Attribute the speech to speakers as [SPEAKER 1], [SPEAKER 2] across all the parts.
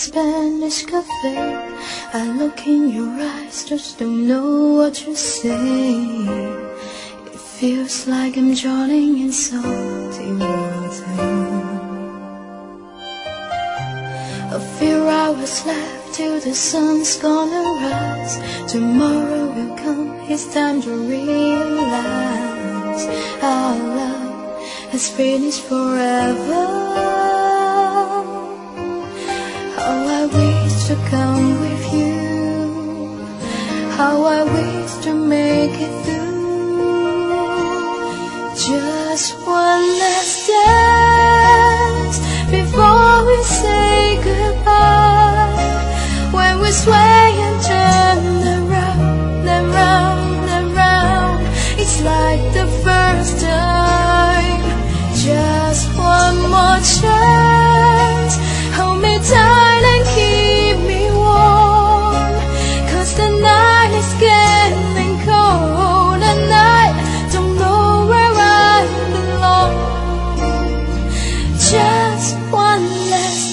[SPEAKER 1] Spanish cafe. I look in your eyes, just don't know what you're saying. It feels like I'm drowning in salty water. A few hours left till the sun's gonna rise. Tomorrow will come, it's time to realize our love has finished forever. How I wish to come with you, how I wish to make it through. Just one last dance before we say goodbye. When we sway and turn around and round and round, it's like the first time. Just one more chance, hold me tight and keep me warm, 'cause the night is getting cold and I don't know where I belong. Just one last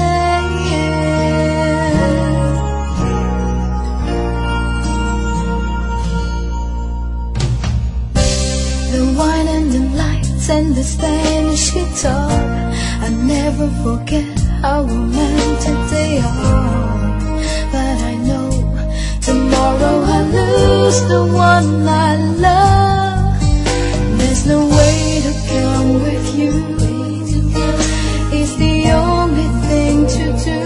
[SPEAKER 1] dance. The wine and the lights and the Spanish guitar, I never forget how romantic they are. But I know tomorrow I'll lose the one I love. There's no way to come with you, it's the only thing to do.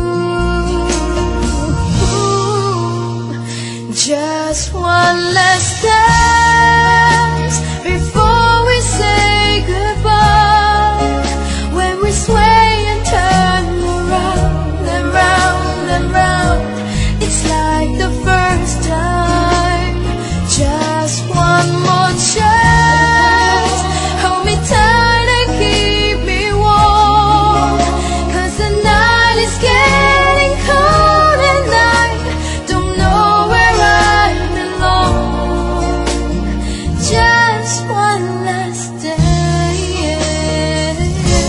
[SPEAKER 1] Just one last dance before we say goodbye. When we sway and turn around and round and round, it's like the first time. Just one more chance, hold me tight and keep me warm, 'cause the night is getting cold and I don't know where I belong. Just one last dance.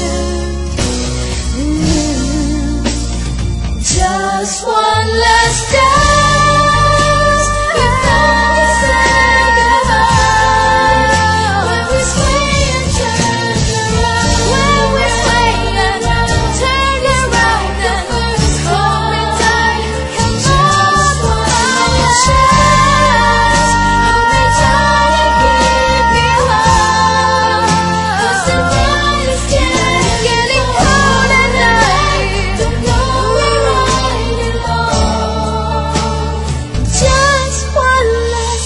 [SPEAKER 1] Just one last dance before we say goodbye. When we sway and turn around, when we sway and turn around, and hold me tight, come on, chance, hold me tight and keep me warm, 'cause the night is getting cold and I don't know where I belong. Just one last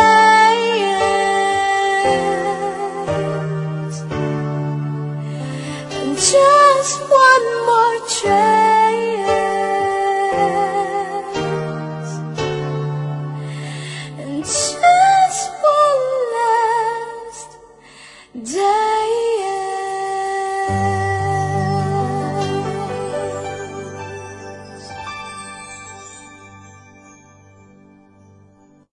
[SPEAKER 1] dance, and just one more chance, and just one last dance.